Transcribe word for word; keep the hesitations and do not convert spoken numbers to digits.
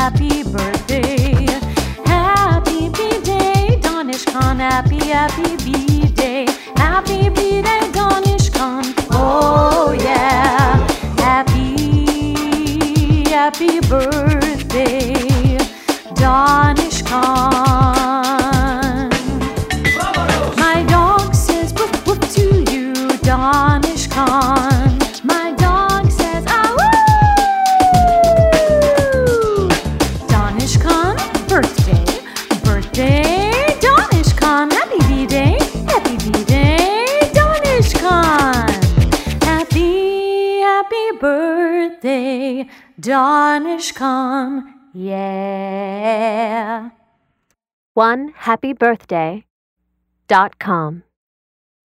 happy birthday. Happy B-Day, Danish Khan. Happy, happy B-Day. Happy B-Day, Danish Khan. Oh yeah. Happy, happy birthday, Danish Khan. My dog says woof woof to you, Danish Khan. My dog says ah woo. Danish Khan, birthday, birthday, Danish Khan. Happy B-Day, happy B-Day, Danish Khan. Happy, happy birthday, Danish Khan. Yeah. one happy birthday dot com